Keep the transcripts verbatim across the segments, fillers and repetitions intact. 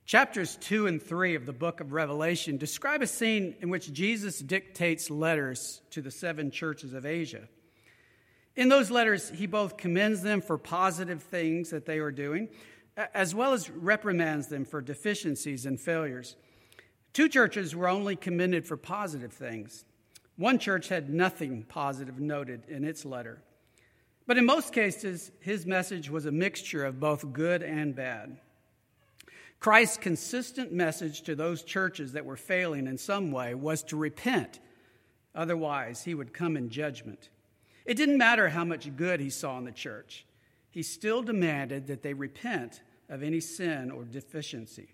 Chapters two and three of the book of Revelation describe a scene in which Jesus dictates letters to the seven churches of Asia. In those letters, he both commends them for positive things that they are doing, as well as reprimands them for deficiencies and failures. Two churches were only commended for positive things. One church had nothing positive noted in its letter. But in most cases, his message was a mixture of both good and bad. Christ's consistent message to those churches that were failing in some way was to repent. Otherwise, he would come in judgment. It didn't matter how much good he saw in the church. He still demanded that they repent of any sin or deficiency.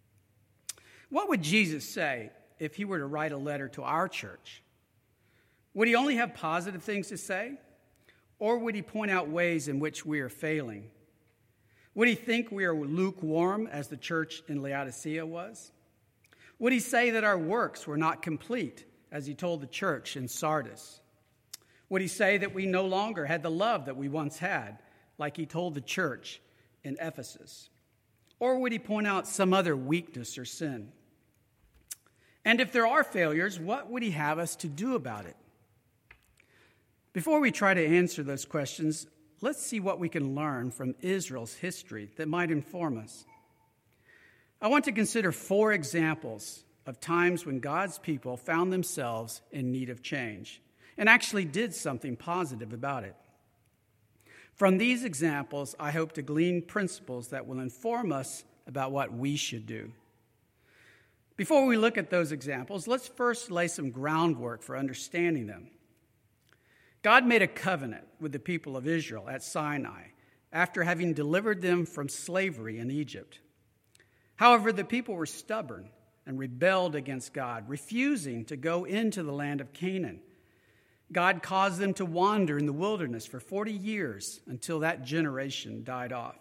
What would Jesus say if he were to write a letter to our church? Would he only have positive things to say? Or would he point out ways in which we are failing? Would he think we are lukewarm, as the church in Laodicea was? Would he say that our works were not complete, as he told the church in Sardis? Would he say that we no longer had the love that we once had, like he told the church in Ephesus? Or would he point out some other weakness or sin? And if there are failures, what would he have us to do about it? Before we try to answer those questions, let's see what we can learn from Israel's history that might inform us. I want to consider four examples of times when God's people found themselves in need of change and actually did something positive about it. From these examples, I hope to glean principles that will inform us about what we should do. Before we look at those examples, let's first lay some groundwork for understanding them. God made a covenant with the people of Israel at Sinai after having delivered them from slavery in Egypt. However, the people were stubborn and rebelled against God, refusing to go into the land of Canaan. God caused them to wander in the wilderness for forty years until that generation died off.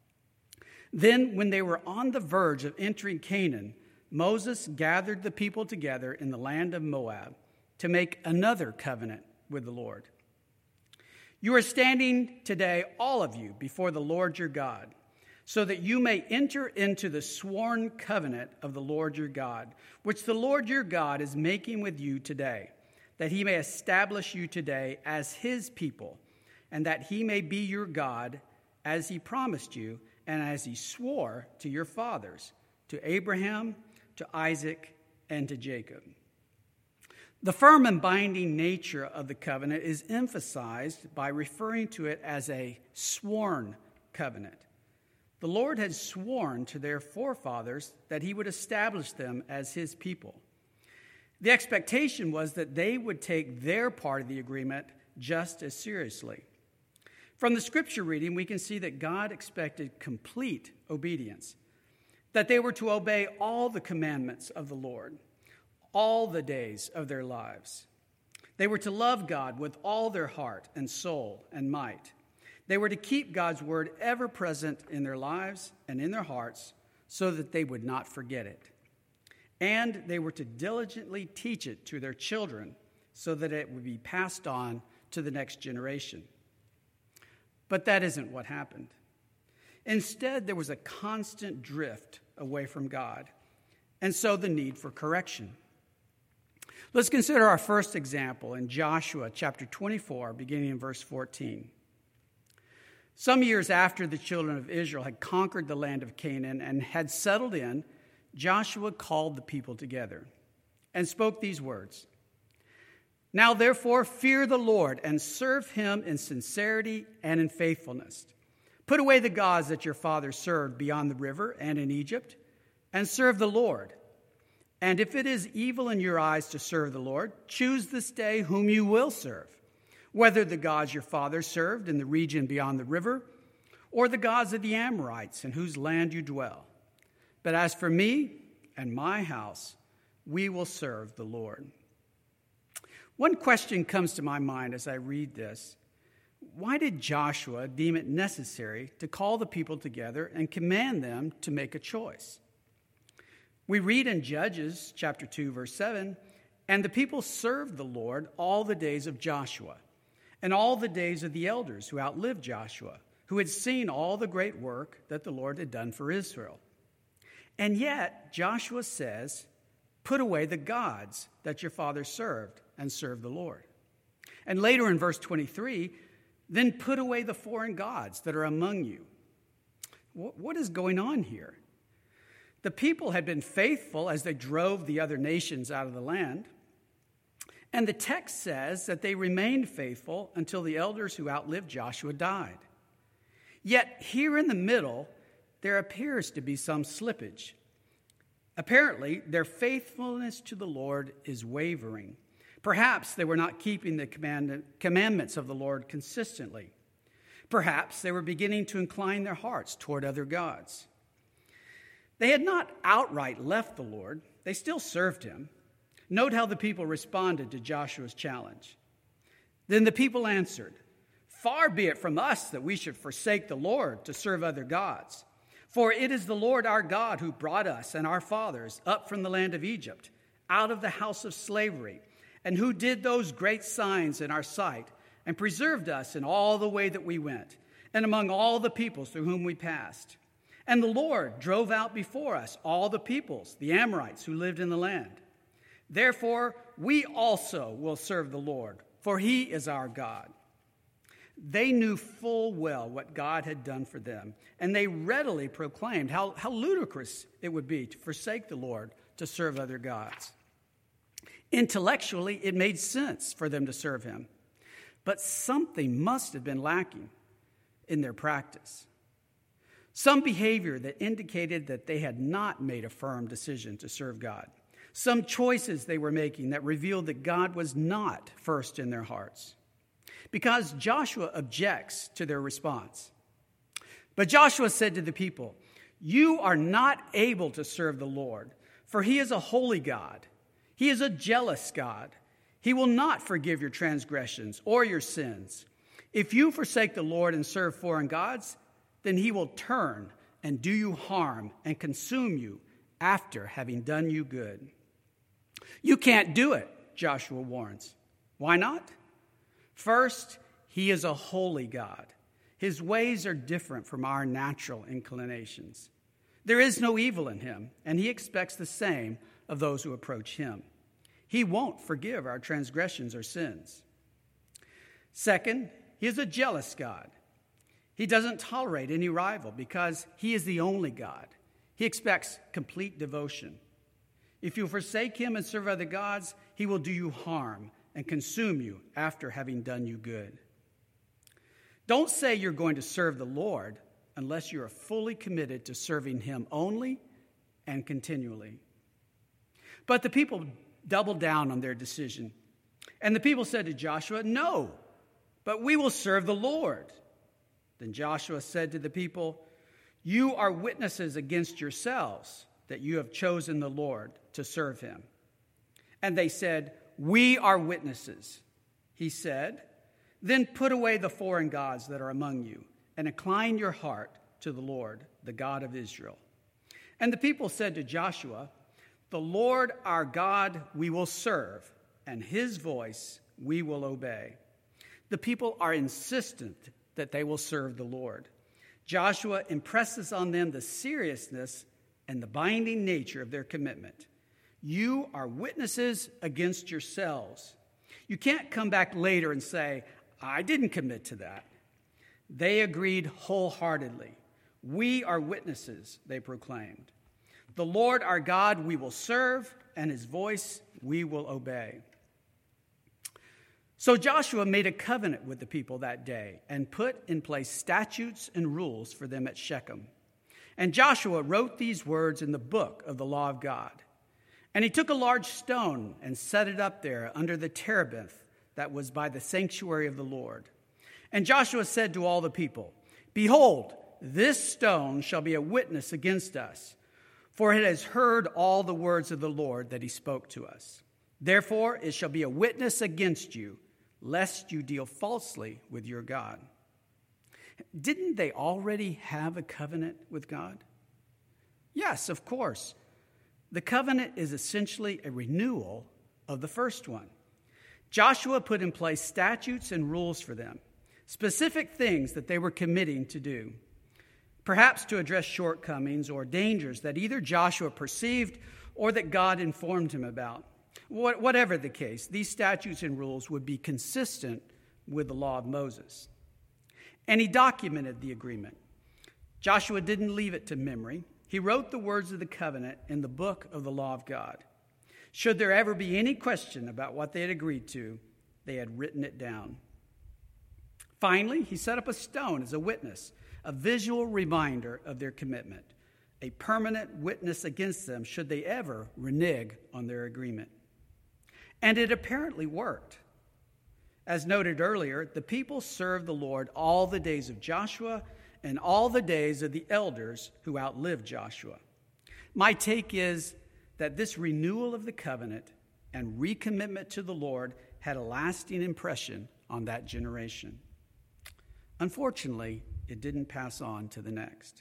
Then, when they were on the verge of entering Canaan, Moses gathered the people together in the land of Moab to make another covenant with the Lord. You are standing today, all of you, before the Lord your God, so that you may enter into the sworn covenant of the Lord your God, which the Lord your God is making with you today, that he may establish you today as his people, and that he may be your God as he promised you and as he swore to your fathers, to Abraham, to Isaac, and to Jacob. The firm and binding nature of the covenant is emphasized by referring to it as a sworn covenant. The Lord had sworn to their forefathers that he would establish them as his people. The expectation was that they would take their part of the agreement just as seriously. From the scripture reading, we can see that God expected complete obedience, that they were to obey all the commandments of the Lord all the days of their lives. They were to love God with all their heart and soul and might. They were to keep God's word ever present in their lives and in their hearts so that they would not forget it. And they were to diligently teach it to their children so that it would be passed on to the next generation. But that isn't what happened. Instead, there was a constant drift away from God, and so the need for correction. Let's consider our first example in Joshua chapter twenty-four, beginning in verse fourteen. Some years after the children of Israel had conquered the land of Canaan and had settled in, Joshua called the people together and spoke these words. Now, therefore, fear the Lord and serve him in sincerity and in faithfulness. Put away the gods that your fathers served beyond the river and in Egypt, and serve the Lord. And if it is evil in your eyes to serve the Lord, choose this day whom you will serve, whether the gods your fathers served in the region beyond the river, or the gods of the Amorites in whose land you dwell. But as for me and my house, we will serve the Lord. One question comes to my mind as I read this. Why did Joshua deem it necessary to call the people together and command them to make a choice? We read in Judges chapter two, verse seven, and the people served the Lord all the days of Joshua and all the days of the elders who outlived Joshua, who had seen all the great work that the Lord had done for Israel. And yet, Joshua says, put away the gods that your fathers served and serve the Lord. And later in verse twenty-three, then put away the foreign gods that are among you. What is going on here? The people had been faithful as they drove the other nations out of the land. And the text says that they remained faithful until the elders who outlived Joshua died. Yet here in the middle, there appears to be some slippage. Apparently, their faithfulness to the Lord is wavering. Perhaps they were not keeping the command- commandments of the Lord consistently. Perhaps they were beginning to incline their hearts toward other gods. They had not outright left the Lord. They still served him. Note how the people responded to Joshua's challenge. Then the people answered, "Far be it from us that we should forsake the Lord to serve other gods. For it is the Lord our God who brought us and our fathers up from the land of Egypt, out of the house of slavery, and who did those great signs in our sight, and preserved us in all the way that we went, and among all the peoples through whom we passed. And the Lord drove out before us all the peoples, the Amorites who lived in the land. Therefore, we also will serve the Lord, for he is our God." They knew full well what God had done for them, and they readily proclaimed how, how ludicrous it would be to forsake the Lord to serve other gods. Intellectually, it made sense for them to serve him, but something must have been lacking in their practice. Some behavior that indicated that they had not made a firm decision to serve God. Some choices they were making that revealed that God was not first in their hearts. Because Joshua objects to their response. But Joshua said to the people, "You are not able to serve the Lord, for he is a holy God. He is a jealous God. He will not forgive your transgressions or your sins. If you forsake the Lord and serve foreign gods, then he will turn and do you harm and consume you after having done you good." You can't do it, Joshua warns. Why not? First, he is a holy God. His ways are different from our natural inclinations. There is no evil in him, and he expects the same of those who approach him. He won't forgive our transgressions or sins. Second, he is a jealous God. He doesn't tolerate any rival because he is the only God. He expects complete devotion. If you forsake him and serve other gods, he will do you harm and consume you after having done you good. Don't say you're going to serve the Lord unless you are fully committed to serving him only and continually. But the people doubled down on their decision. And the people said to Joshua, "No, but we will serve the Lord." Then Joshua said to the people, "You are witnesses against yourselves that you have chosen the Lord to serve him." And they said, "We are witnesses." He said, "Then put away the foreign gods that are among you and incline your heart to the Lord, the God of Israel." And the people said to Joshua, "The Lord our God we will serve, and his voice we will obey." The people are insistent that they will serve the Lord. Joshua impresses on them the seriousness and the binding nature of their commitment. You are witnesses against yourselves. You can't come back later and say, "I didn't commit to that." They agreed wholeheartedly. "We are witnesses," they proclaimed. "The Lord our God we will serve, and his voice we will obey." So Joshua made a covenant with the people that day and put in place statutes and rules for them at Shechem. And Joshua wrote these words in the book of the law of God. And he took a large stone and set it up there under the terebinth that was by the sanctuary of the Lord. And Joshua said to all the people, "Behold, this stone shall be a witness against us, for it has heard all the words of the Lord that he spoke to us. Therefore it shall be a witness against you, lest you deal falsely with your God." Didn't they already have a covenant with God? Yes, of course. The covenant is essentially a renewal of the first one. Joshua put in place statutes and rules for them, specific things that they were committing to do. perhaps to address shortcomings or dangers that either Joshua perceived or that God informed him about. Whatever the case, these statutes and rules would be consistent with the law of Moses. And he documented the agreement. Joshua didn't leave it to memory. He wrote the words of the covenant in the book of the law of God. Should there ever be any question about what they had agreed to, they had written it down. Finally, he set up a stone as a witness, a visual reminder of their commitment, a permanent witness against them should they ever renege on their agreement. And it apparently worked. As noted earlier, the people served the Lord all the days of Joshua and all the days of the elders who outlived Joshua. My take is that this renewal of the covenant and recommitment to the Lord had a lasting impression on that generation. Unfortunately, it didn't pass on to the next.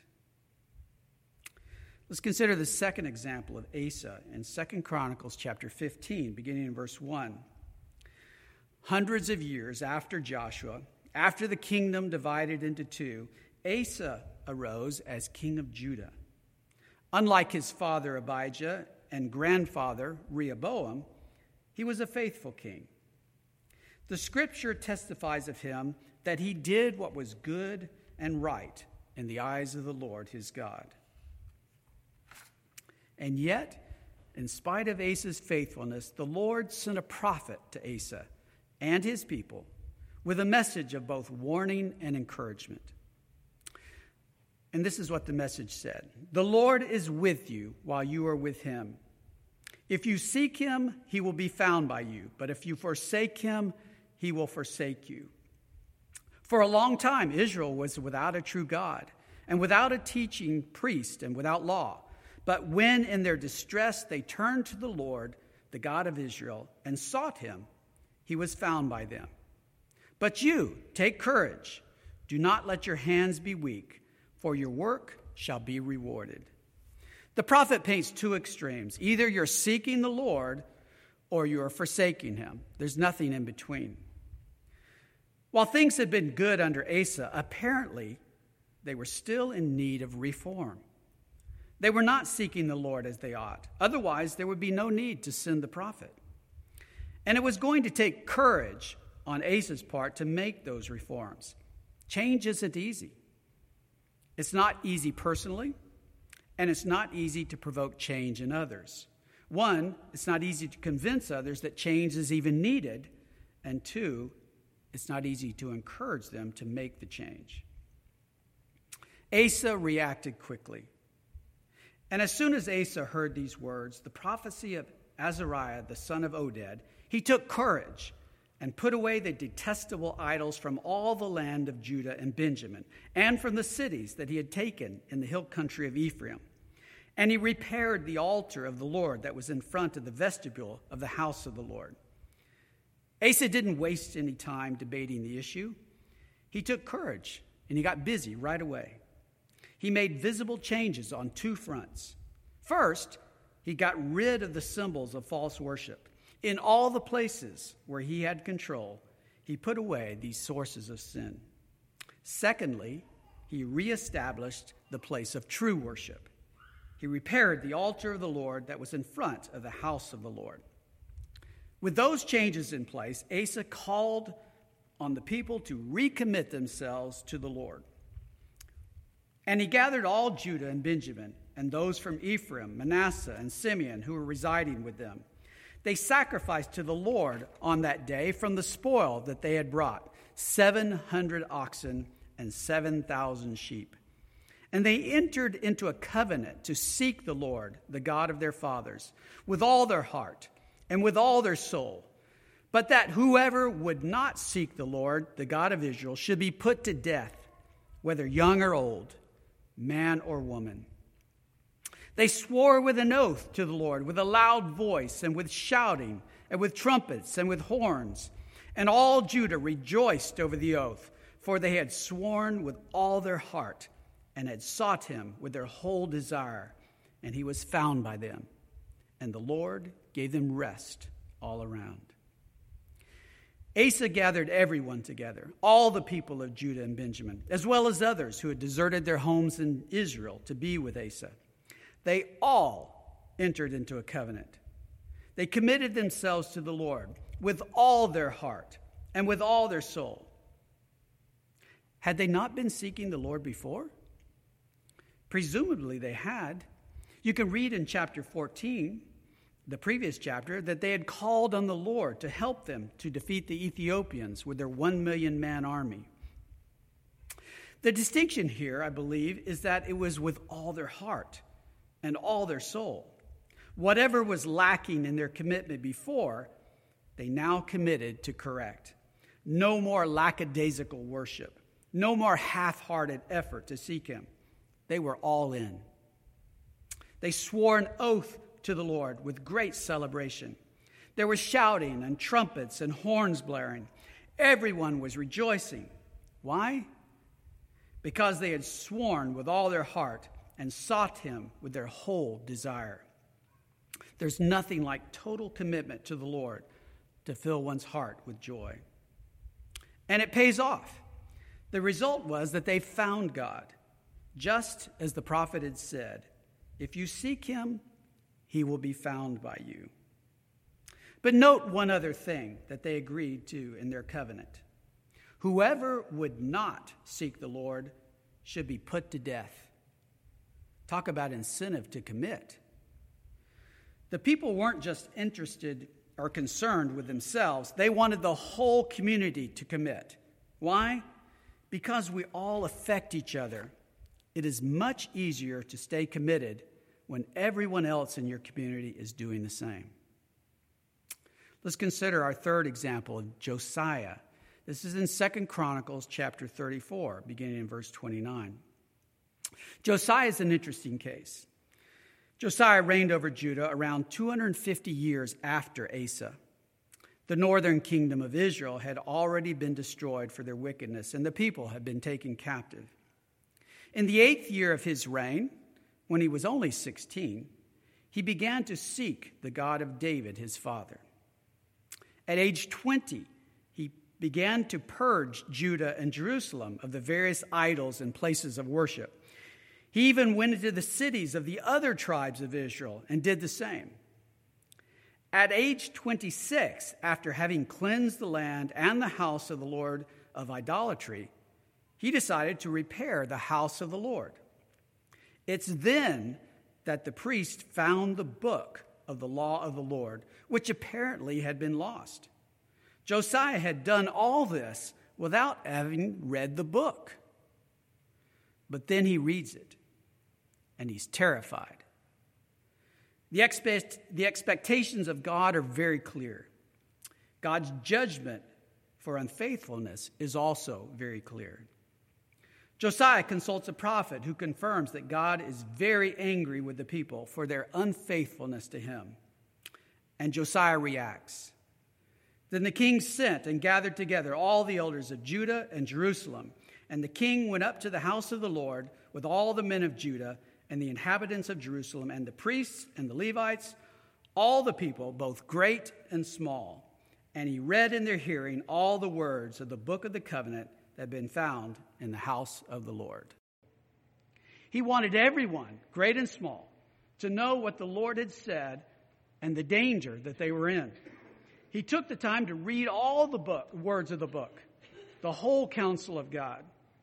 Let's consider the second example of Asa in Second Chronicles chapter fifteen, beginning in verse one. Hundreds of years after Joshua, after the kingdom divided into two, Asa arose as king of Judah. Unlike his father Abijah and grandfather Rehoboam, he was a faithful king. The scripture testifies of him that he did what was good and right in the eyes of the Lord his God. And yet, in spite of Asa's faithfulness, the Lord sent a prophet to Asa and his people with a message of both warning and encouragement. And this is what the message said. The Lord is with you while you are with him. If you seek him, he will be found by you. But if you forsake him, he will forsake you. For a long time, Israel was without a true God and without a teaching priest and without law. But when in their distress they turned to the Lord, the God of Israel, and sought him, he was found by them. But you, take courage. Do not let your hands be weak, for your work shall be rewarded. The prophet paints two extremes. Either you're seeking the Lord or you are forsaking him. There's nothing in between. While things had been good under Asa, apparently they were still in need of reform. They were not seeking the Lord as they ought. Otherwise, there would be no need to send the prophet. And it was going to take courage on Asa's part to make those reforms. Change isn't easy. It's not easy personally, and it's not easy to provoke change in others. One, it's not easy to convince others that change is even needed. And two, it's not easy to encourage them to make the change. Asa reacted quickly. And as soon as Asa heard these words, the prophecy of Azariah, the son of Oded, he took courage and put away the detestable idols from all the land of Judah and Benjamin, and from the cities that he had taken in the hill country of Ephraim. And he repaired the altar of the Lord that was in front of the vestibule of the house of the Lord. Asa didn't waste any time debating the issue. He took courage, and he got busy right away. He made visible changes on two fronts. First, he got rid of the symbols of false worship. In all the places where he had control, he put away these sources of sin. Secondly, he reestablished the place of true worship. He repaired the altar of the Lord that was in front of the house of the Lord. With those changes in place, Asa called on the people to recommit themselves to the Lord. And he gathered all Judah and Benjamin, and those from Ephraim, Manasseh, and Simeon who were residing with them. They sacrificed to the Lord on that day from the spoil that they had brought, seven hundred oxen and seven thousand sheep. And they entered into a covenant to seek the Lord, the God of their fathers, with all their heart and with all their soul. But that whoever would not seek the Lord, the God of Israel, should be put to death, whether young or old, man or woman. They swore with an oath to the Lord, with a loud voice, and with shouting, and with trumpets, and with horns. And all Judah rejoiced over the oath, for they had sworn with all their heart, and had sought him with their whole desire, and he was found by them. And the Lord gave them rest all around. Asa gathered everyone together, all the people of Judah and Benjamin, as well as others who had deserted their homes in Israel to be with Asa. They all entered into a covenant. They committed themselves to the Lord with all their heart and with all their soul. Had they not been seeking the Lord before? Presumably they had. You can read in chapter fourteen, the previous chapter, that they had called on the Lord to help them to defeat the Ethiopians with their one million man army. The distinction here, I believe, is that it was with all their heart and all their soul. Whatever was lacking in their commitment before, they now committed to correct. No more lackadaisical worship. No more half-hearted effort to seek him. They were all in. They swore an oath to the Lord with great celebration. There was shouting and trumpets and horns blaring. Everyone was rejoicing. Why? Because they had sworn with all their heart and sought him with their whole desire. There's nothing like total commitment to the Lord to fill one's heart with joy. And it pays off. The result was that they found God, just as the prophet had said, if you seek him, he will be found by you. But note one other thing that they agreed to in their covenant. Whoever would not seek the Lord should be put to death. Talk about incentive to commit. The people weren't just interested or concerned with themselves. They wanted the whole community to commit. Why? Because we all affect each other. It is much easier to stay committed when everyone else in your community is doing the same. Let's consider our third example of Josiah. This is in Second Chronicles chapter thirty-four, beginning in verse twenty-nine. Josiah is an interesting case. Josiah reigned over Judah around two hundred fifty years after Asa. The northern kingdom of Israel had already been destroyed for their wickedness, and the people had been taken captive. In the eighth year of his reign, when he was only sixteen, he began to seek the God of David, his father. At age twenty, he began to purge Judah and Jerusalem of the various idols and places of worship. He even went into the cities of the other tribes of Israel and did the same. At age twenty-six, after having cleansed the land and the house of the Lord of idolatry, he decided to repair the house of the Lord. It's then that the priest found the book of the law of the Lord, which apparently had been lost. Josiah had done all this without having read the book. But then he reads it, and he's terrified. The, expect, the expectations of God are very clear. God's judgment for unfaithfulness is also very clear. Josiah consults a prophet who confirms that God is very angry with the people for their unfaithfulness to him. And Josiah reacts. Then the king sent and gathered together all the elders of Judah and Jerusalem. And the king went up to the house of the Lord with all the men of Judah and the inhabitants of Jerusalem and the priests and the Levites, all the people, both great and small. And he read in their hearing all the words of the book of the covenant that had been found in the house of the Lord. He wanted everyone, great and small, to know what the Lord had said and the danger that they were in. He took the time to read all the book, words of the book, the whole counsel of God.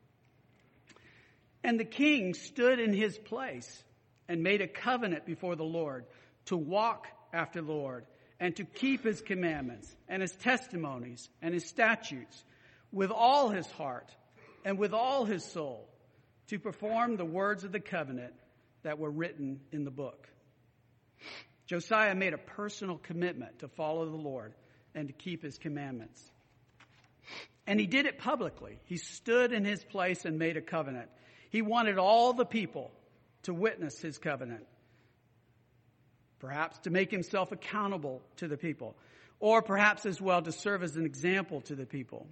And the king stood in his place and made a covenant before the Lord to walk after the Lord and to keep his commandments and his testimonies and his statutes with all his heart and with all his soul, to perform the words of the covenant that were written in the book. Josiah made a personal commitment to follow the Lord and to keep his commandments. And he did it publicly. He stood in his place and made a covenant. He wanted all the people to witness his covenant, perhaps to make himself accountable to the people, or perhaps as well to serve as an example to the people.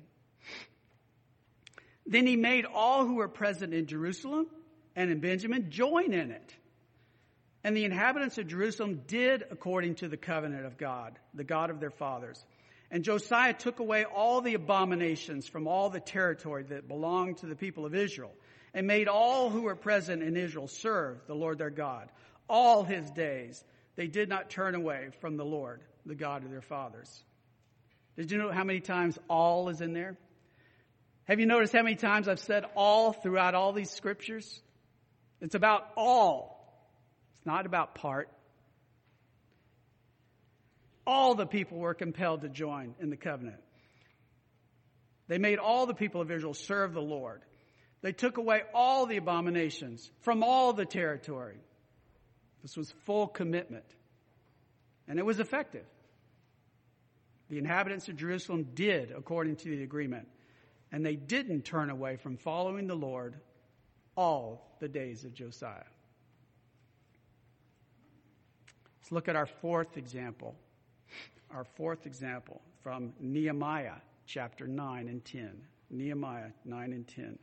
Then he made all who were present in Jerusalem and in Benjamin join in it. And the inhabitants of Jerusalem did according to the covenant of God, the God of their fathers. And Josiah took away all the abominations from all the territory that belonged to the people of Israel, and made all who were present in Israel serve the Lord their God. All his days they did not turn away from the Lord, the God of their fathers. Did you know how many times all is in there? Have you noticed how many times I've said all throughout all these scriptures? It's about all. It's not about part. All the people were compelled to join in the covenant. They made all the people of Israel serve the Lord. They took away all the abominations from all the territory. This was full commitment. And it was effective. The inhabitants of Jerusalem did according to the agreement. And they didn't turn away from following the Lord all the days of Josiah. Let's look at our fourth example. Our fourth example from Nehemiah chapter nine and ten. Nehemiah nine and ten.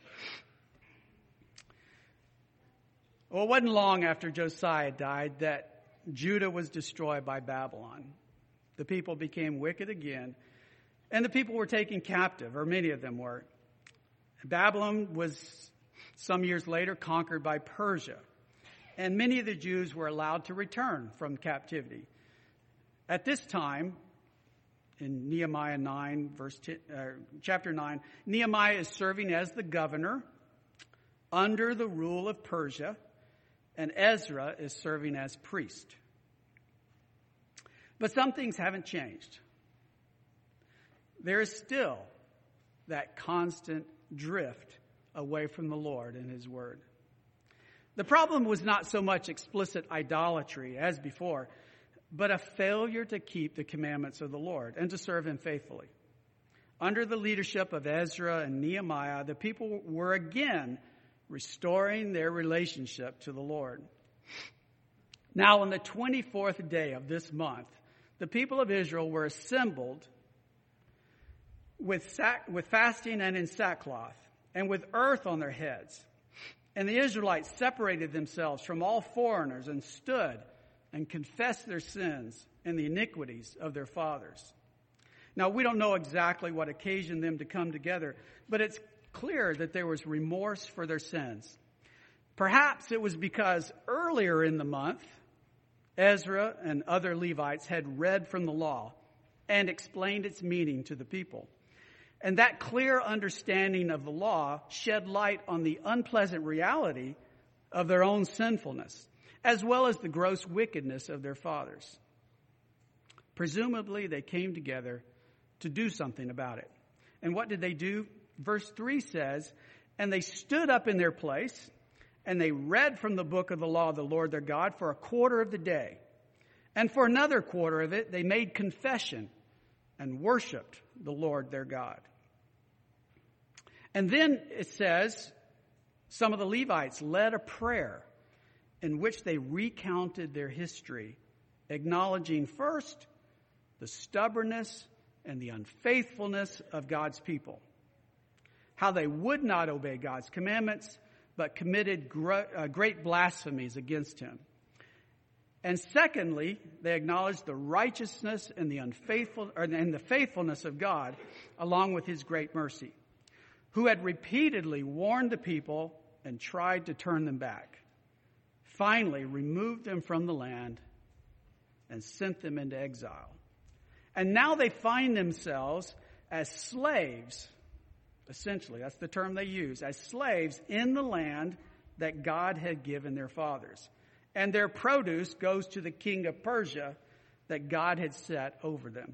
Well, it wasn't long after Josiah died that Judah was destroyed by Babylon. The people became wicked again, and the people were taken captive, or many of them were. Babylon was some years later conquered by Persia, and many of the Jews were allowed to return from captivity. At this time, in Nehemiah nine, verse ten, uh, chapter nine, Nehemiah is serving as the governor under the rule of Persia, and Ezra is serving as priest. But some things haven't changed. There is still that constant drift away from the Lord and his word. The problem was not so much explicit idolatry as before, but a failure to keep the commandments of the Lord and to serve him faithfully. Under the leadership of Ezra and Nehemiah, the people were again restoring their relationship to the Lord. Now, on the twenty-fourth day of this month, the people of Israel were assembled with sack, with fasting and in sackcloth, and with earth on their heads. And the Israelites separated themselves from all foreigners and stood and confessed their sins and the iniquities of their fathers. Now, we don't know exactly what occasioned them to come together, but it's clear that there was remorse for their sins. Perhaps it was because earlier in the month, Ezra and other Levites had read from the law and explained its meaning to the people. And that clear understanding of the law shed light on the unpleasant reality of their own sinfulness, as well as the gross wickedness of their fathers. Presumably, they came together to do something about it. And what did they do? Verse three says, and they stood up in their place, and they read from the book of the law of the Lord their God for a quarter of the day. And for another quarter of it, they made confession and worshiped the Lord their God. And then it says, some of the Levites led a prayer in which they recounted their history, acknowledging first the stubbornness and the unfaithfulness of God's people, how they would not obey God's commandments, but committed great blasphemies against him. And secondly, they acknowledged the righteousness and the unfaithful or, and the faithfulness of God, along with his great mercy, who had repeatedly warned the people and tried to turn them back, finally removed them from the land and sent them into exile. And now they find themselves as slaves, essentially, that's the term they use, as slaves in the land that God had given their fathers. And their produce goes to the king of Persia that God had set over them.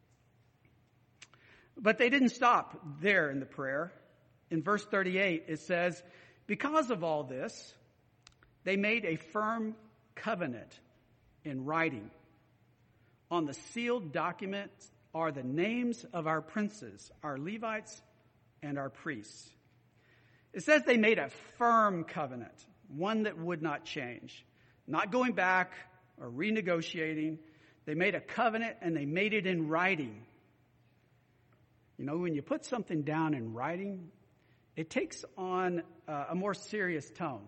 But they didn't stop there in the prayer. In verse thirty-eight, it says, because of all this, they made a firm covenant in writing. On the sealed document are the names of our princes, our Levites, and our priests. It says they made a firm covenant, one that would not change. Not going back or renegotiating. They made a covenant and they made it in writing. You know, when you put something down in writing, it takes on uh, a more serious tone.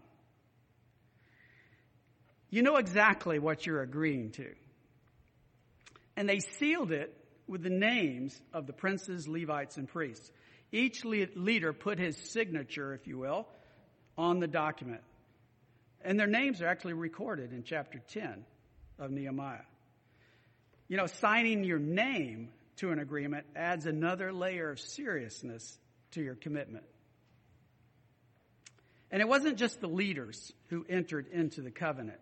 You know exactly what you're agreeing to. And they sealed it with the names of the princes, Levites, and priests. Each leader put his signature, if you will, on the document. And their names are actually recorded in chapter ten of Nehemiah. You know, signing your name to an agreement adds another layer of seriousness to your commitment. And it wasn't just the leaders who entered into the covenant.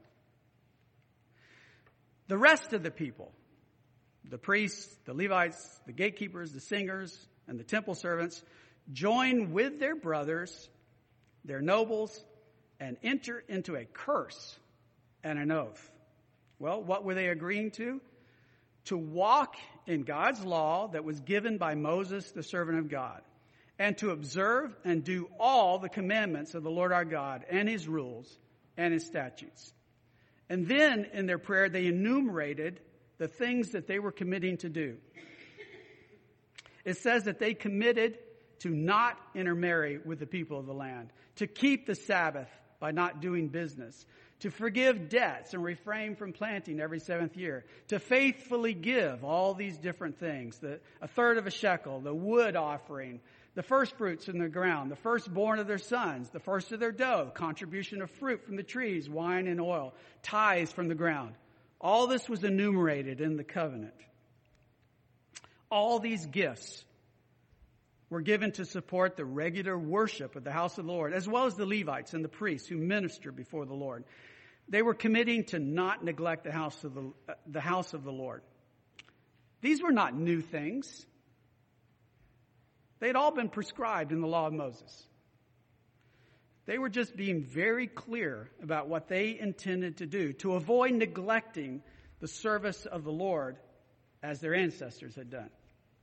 The rest of the people, the priests, the Levites, the gatekeepers, the singers, and the temple servants, join with their brothers, their nobles, and enter into a curse and an oath. Well, what were they agreeing to? To walk in God's law that was given by Moses, the servant of God, and to observe and do all the commandments of the Lord our God and his rules and his statutes. And then in their prayer, they enumerated the things that they were committing to do. It says that they committed to not intermarry with the people of the land, to keep the Sabbath by not doing business, to forgive debts and refrain from planting every seventh year, to faithfully give all these different things, the, a third of a shekel, the wood offering, the first fruits in the ground, the firstborn of their sons, the first of their dough, contribution of fruit from the trees, wine and oil, tithes from the ground. All this was enumerated in the covenant. All these gifts were given to support the regular worship of the house of the Lord, as well as the Levites and the priests who minister before the Lord. They were committing to not neglect the house of the, uh, the house of the Lord. These were not new things. They had all been prescribed in the law of Moses. They were just being very clear about what they intended to do to avoid neglecting the service of the Lord as their ancestors had done.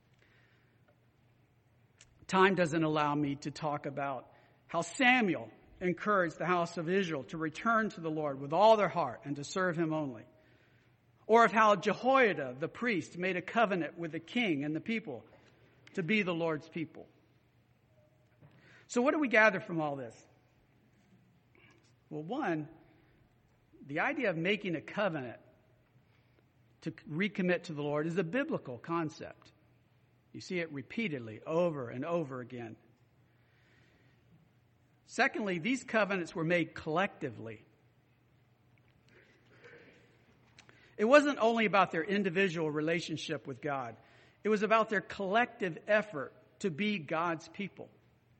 Time doesn't allow me to talk about how Samuel encouraged the house of Israel to return to the Lord with all their heart and to serve him only. Or of how Jehoiada, the priest, made a covenant with the king and the people to be the Lord's people. So what do we gather from all this? Well, one, the idea of making a covenant to recommit to the Lord is a biblical concept. You see it repeatedly over and over again. Secondly, these covenants were made collectively. It wasn't only about their individual relationship with God. It was about their collective effort to be God's people.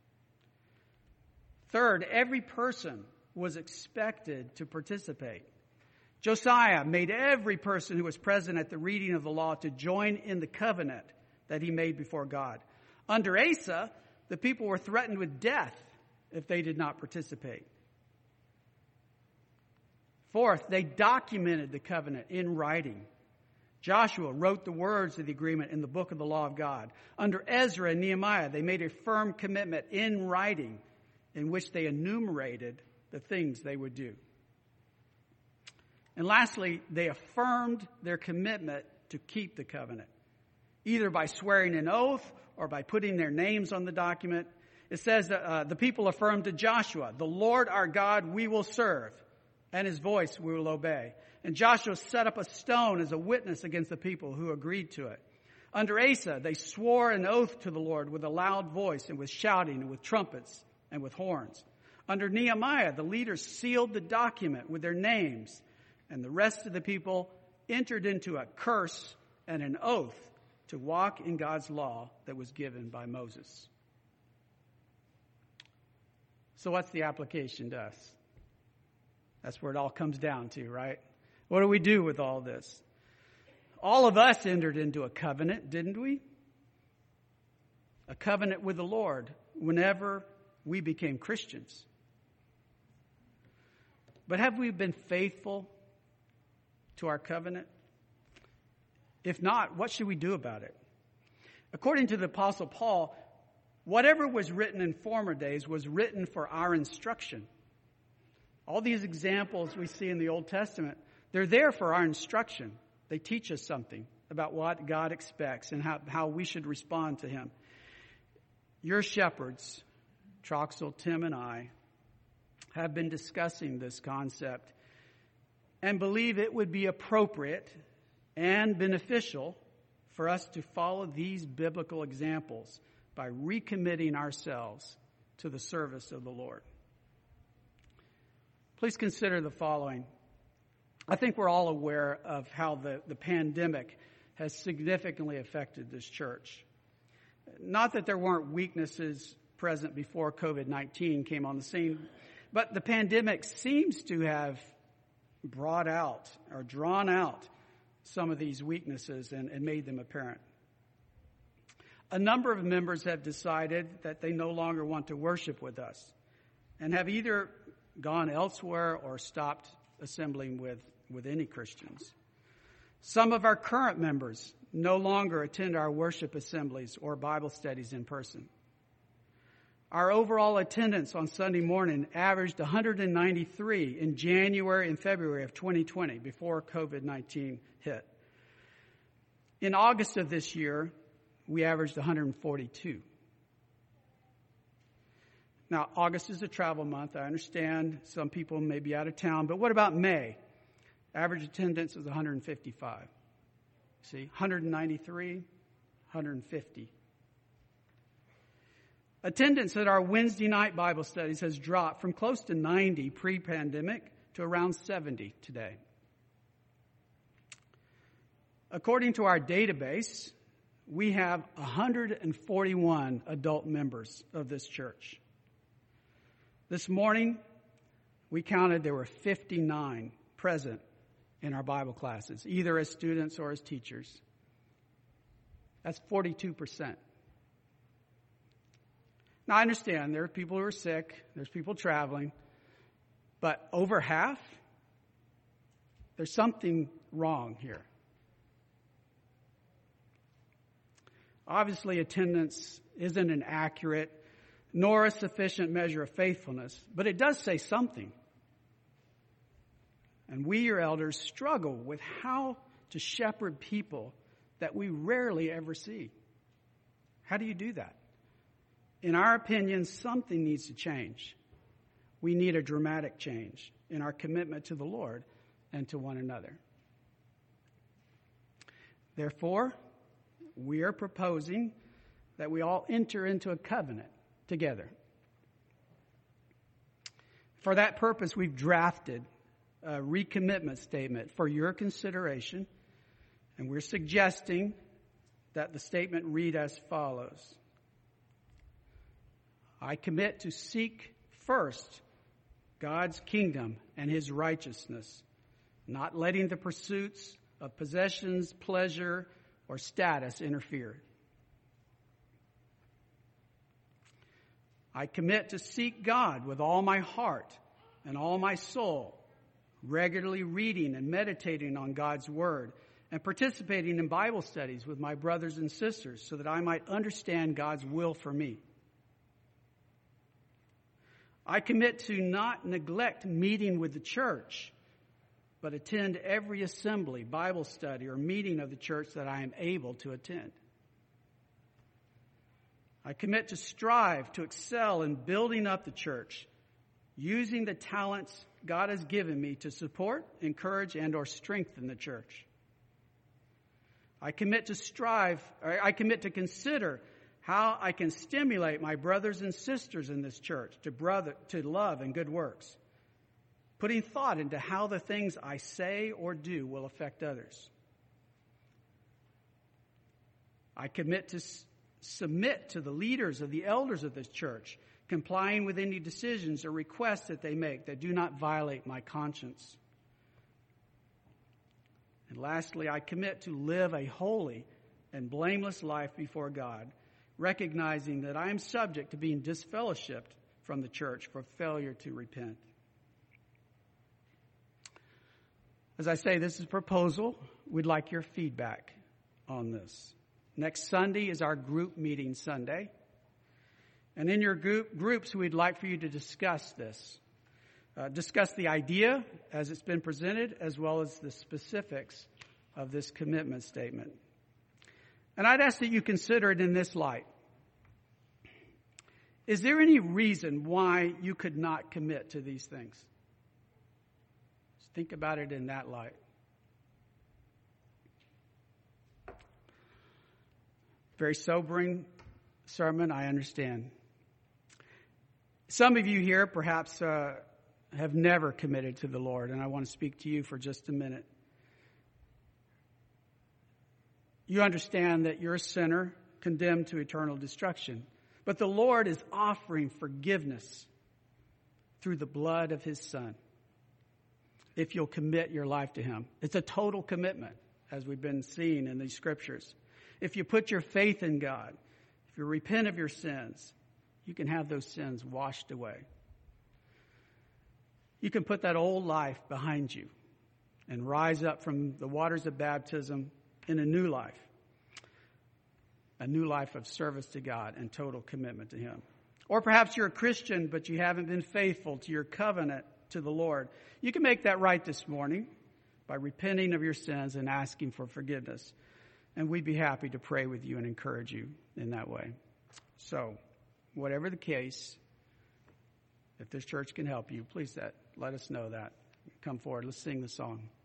Third, every person was expected to participate. Josiah made every person who was present at the reading of the law to join in the covenant that he made before God. Under Asa, the people were threatened with death if they did not participate. Fourth, they documented the covenant in writing. Joshua wrote the words of the agreement in the book of the law of God. Under Ezra and Nehemiah, they made a firm commitment in writing in which they enumerated the things they would do. And lastly, they affirmed their commitment to keep the covenant, either by swearing an oath or by putting their names on the document. It says that uh, the people affirmed to Joshua, "The Lord our God we will serve, and his voice we will obey." And Joshua set up a stone as a witness against the people who agreed to it. Under Asa, they swore an oath to the Lord with a loud voice and with shouting and with trumpets and with horns. Under Nehemiah, the leaders sealed the document with their names, and the rest of the people entered into a curse and an oath to walk in God's law that was given by Moses. So what's the application to us? That's where it all comes down to, right? What do we do with all this? All of us entered into a covenant, didn't we? A covenant with the Lord whenever we became Christians. But have we been faithful to our covenant? If not, what should we do about it? According to the Apostle Paul, whatever was written in former days was written for our instruction. All these examples we see in the Old Testament, they're there for our instruction. They teach us something about what God expects and how, how we should respond to him. Your shepherds, Troxel, Tim, and I, have been discussing this concept and believe it would be appropriate and beneficial for us to follow these biblical examples by recommitting ourselves to the service of the Lord. Please consider the following. I think we're all aware of how the, the pandemic has significantly affected this church. Not that there weren't weaknesses present before covid nineteen came on the scene, but the pandemic seems to have brought out or drawn out some of these weaknesses and, and made them apparent. A number of members have decided that they no longer want to worship with us and have either gone elsewhere or stopped assembling with, with any Christians. Some of our current members no longer attend our worship assemblies or Bible studies in person. Our overall attendance on Sunday morning averaged one hundred ninety-three in January and February of twenty twenty, before covid nineteen hit. In August of this year, we averaged one hundred forty-two. Now, August is a travel month. I understand some people may be out of town, but what about May? Average attendance was one hundred fifty-five. See, one hundred ninety-three, one hundred fifty. Attendance at our Wednesday night Bible studies has dropped from close to ninety pre-pandemic to around seventy today. According to our database, we have one hundred forty-one adult members of this church. This morning, we counted there were fifty-nine present in our Bible classes, either as students or as teachers. That's forty-two percent. Now, I understand there are people who are sick, there's people traveling, but over half, there's something wrong here. Obviously, attendance isn't an accurate nor a sufficient measure of faithfulness, but it does say something. And we, your elders, struggle with how to shepherd people that we rarely ever see. How do you do that? In our opinion, something needs to change. We need a dramatic change in our commitment to the Lord and to one another. Therefore, we are proposing that we all enter into a covenant together. For that purpose, we've drafted a recommitment statement for your consideration, and we're suggesting that the statement read as follows. I commit to seek first God's kingdom and his righteousness, not letting the pursuits of possessions, pleasure, or status interfere. I commit to seek God with all my heart and all my soul, regularly reading and meditating on God's word and participating in Bible studies with my brothers and sisters so that I might understand God's will for me. I commit to not neglect meeting with the church, but attend every assembly, Bible study, or meeting of the church that I am able to attend. I commit to strive to excel in building up the church, using the talents God has given me to support, encourage, and or strengthen the church. I commit to strive, or I commit to consider how I can stimulate my brothers and sisters in this church to brother to love and good works, putting thought into how the things I say or do will affect others. I commit to s- submit to the leaders of the elders of this church, complying with any decisions or requests that they make that do not violate my conscience. And lastly, I commit to live a holy and blameless life before God, recognizing that I am subject to being disfellowshipped from the church for failure to repent. As I say, this is a proposal. We'd like your feedback on this. Next Sunday is our group meeting Sunday. And in your group, groups, we'd like for you to discuss this. Uh, discuss the idea as it's been presented, as well as the specifics of this commitment statement. And I'd ask that you consider it in this light. Is there any reason why you could not commit to these things? Just think about it in that light. Very sobering sermon, I understand. Some of you here perhaps uh, have never committed to the Lord, and I want to speak to you for just a minute. You understand that you're a sinner condemned to eternal destruction, but the Lord is offering forgiveness through the blood of his Son if you'll commit your life to him. It's a total commitment, as we've been seeing in these scriptures. If you put your faith in God, if you repent of your sins, you can have those sins washed away. You can put that old life behind you and rise up from the waters of baptism in a new life. A new life of service to God and total commitment to him. Or perhaps you're a Christian, but you haven't been faithful to your covenant to the Lord. You can make that right this morning by repenting of your sins and asking for forgiveness. And we'd be happy to pray with you and encourage you in that way. So, whatever the case, if this church can help you, please that, let us know that. Come forward. Let's sing the song.